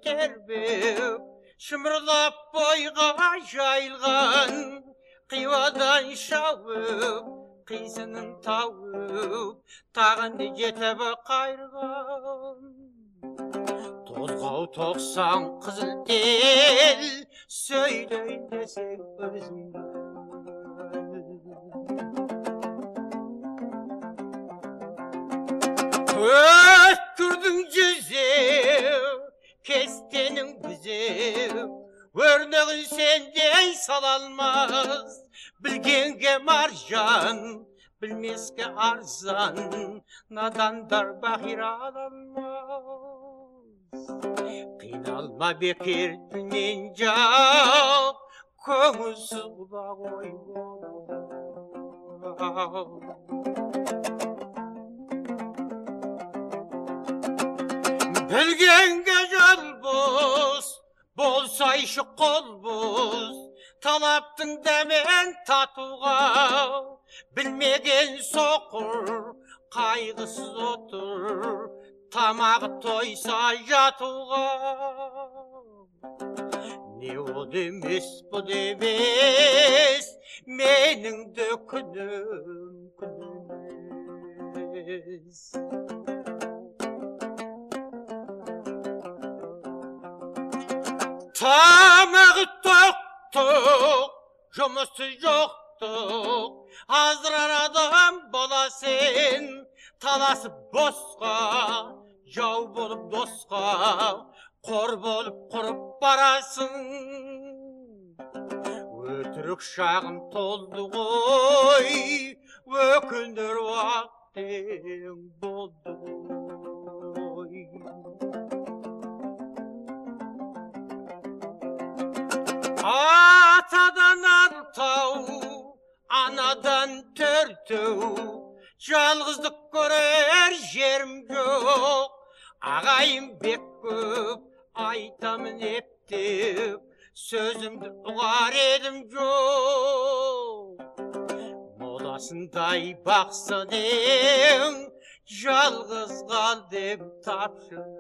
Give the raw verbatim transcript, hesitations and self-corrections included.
тербеп, шымырлап бойға жайылған, қиуадан шауып, қисынын тауып, тағынды жетіп қайырған. Тозғау тоқсан қызыл тел, сөйлейін десең өзің Өткірдің жүзеу, кестенің бүзеу, өрнегін сендей сала алмас. Білгенге маржан, білмеске арзан, надандар бақир ала алмас. Қиналма бекер түнен жау, көңілсіз құлақ ой Білгенге жол бос, болсайшы қол бос, талаптың дәмен татуға, білмеген соқыр, қайғысыз отыр, тамағы тойса жатуға. Не ол емес, бұл емес, менің де күнім күнім емес. Тамағы тоқтық, жұмысы жоқтық, аздырар адам боласың, таласып босқа, жау болып досқа, қор болып құрып барасың. Өтірік шағым толды ғой, өкінер уақытың болды ғой. Атадан алтау, анадан төртеу, жалғыздық көрер жерім жоқ. Ағайым бек көп, айтамын ептеп, сөзімді ұғар едім жоқ. Моласындай бақсын ең, жалғыз қал деп тапшы